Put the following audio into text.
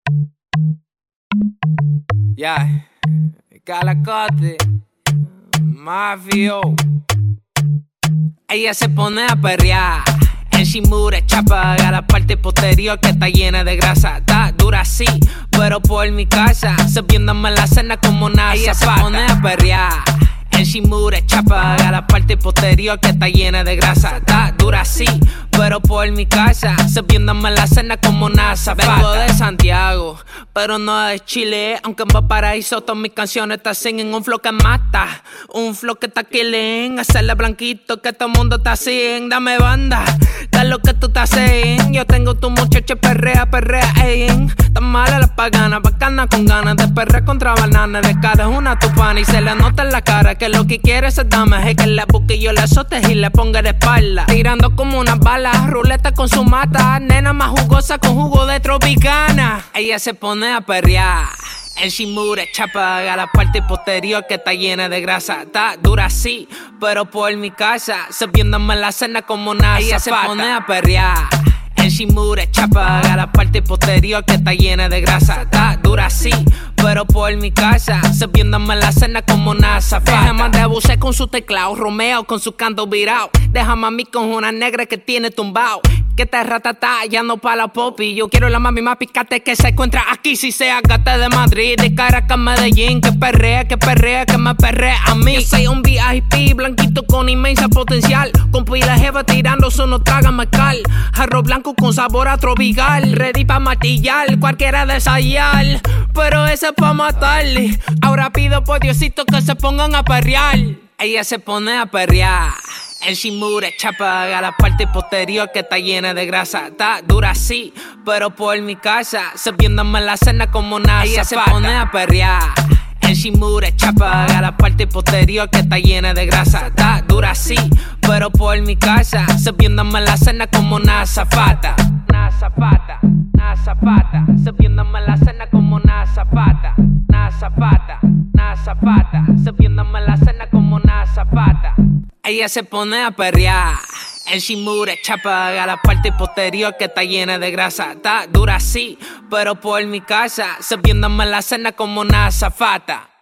Ya, Calacote, Mafio. Ella se pone a perrear en Shimura, chapa a la parte posterior que está llena de grasa. Está dura así, pero por mi casa, sabiéndome la cena como una ella zapata. Se pone a perrear en Shimura, chapa a la parte posterior que está llena de grasa. Está dura así, pero por mi casa, sabiéndome la cena como una zapata. Vengo de Santiago, pero no de Chile. Aunque en Valparaíso todas mis canciones te singen un flow que mata, un flow que está killing. Hacerle blanquito que todo el mundo está sin. Dame banda, que es lo que tú estás haciendo. Yo tengo tu muchacha perrea, ey. Tan mala la pagana, bacana con ganas de perrear contra banana. De cara es una tupana y se le nota en la cara que lo que quiere esa dama es que la busque y yo la azote y le ponga de espalda. Tirando como una bala, ruleta con su mata. Nena más jugosa con jugo de tropicana. Ella se pone a perrear en Shimura, chapa a la parte posterior que está llena de grasa. Está dura así, pero por mi casa, sabiéndome la cena como una ella zapata. Se pone a perrear en Shimura, chapa a la parte posterior que está llena de grasa. Está dura así, pero por mi casa, sabiéndome la cena como una zapata. Déjame de abusar con su teclado, Romeo con su canto virado. Déjame a mí con una negra que tiene tumbao, que te ratata, ya no pa' la popi. Yo quiero la mami más picante que se encuentra aquí. Si sea gata de Madrid, de Caracas, Medellín. Que perrea, que me perrea a mí. Yo soy un VIP blanquito con inmensa potencial, con pila jeva tirando, eso no traga mezcal. Arroz blanco con sabor a tropical, ready pa' martillar, cualquiera de ensayar. Pero ese es pa' matarle. Ahora pido por Diosito que se pongan a perrear. Ella se pone a perrear en Shimura, chapa a la parte posterior que está llena de grasa. Está dura así, pero por mi casa, sabiéndome la cena como una ella zapata. Se pone a perrear en Shimura, chapa a la parte posterior que está llena de grasa. Está dura así, pero por mi casa, sabiéndome la cena como una zapata. Una zapata, una zapata, sabiéndome la cena como una zapata. Una zapata, una zapata, sabiéndome la cena como una zapata. Ella se pone a perrear en Shimura, chapa a la parte posterior que está llena de grasa. Está dura así, pero por mi casa, sabiéndome la cena como una zapata.